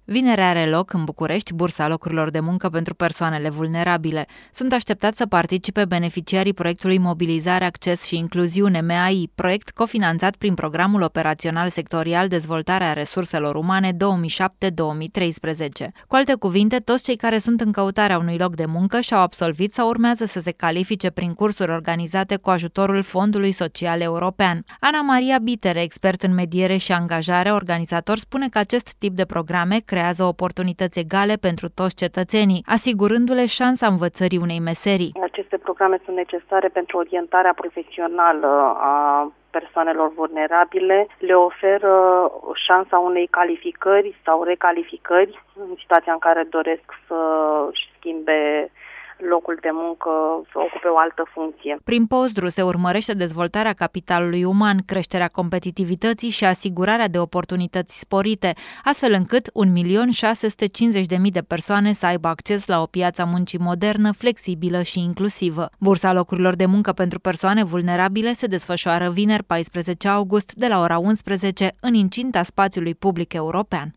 Vineri are loc în București bursa locurilor de muncă pentru persoanele vulnerabile. Sunt așteptați să participe beneficiarii proiectului Mobilizare, Acces și Incluziune MAI, proiect cofinanțat prin Programul Operațional Sectorial Dezvoltarea Resurselor Umane 2007-2013. Cu alte cuvinte, toți cei care sunt în căutarea unui loc de muncă și-au absolvit sau urmează să se califice prin cursuri organizate cu ajutorul Fondului Social European. Ana Maria Bitere, expert în mediere și angajare, organizator, spune că acest tip de programe creează oportunități egale pentru toți cetățenii, asigurându-le șansa învățării unei meserii. Aceste programe sunt necesare pentru orientarea profesională a persoanelor vulnerabile, le oferă șansa unei calificări sau recalificări în situația în care doresc să-și schimbe locul de muncă, să ocupe o altă funcție. Prin Postdru se urmărește dezvoltarea capitalului uman, creșterea competitivității și asigurarea de oportunități sporite, astfel încât 1.650.000 de persoane să aibă acces la o piață a muncii modernă, flexibilă și inclusivă. Bursa locurilor de muncă pentru persoane vulnerabile se desfășoară vineri 14 august de la ora 11 în incinta spațiului public european.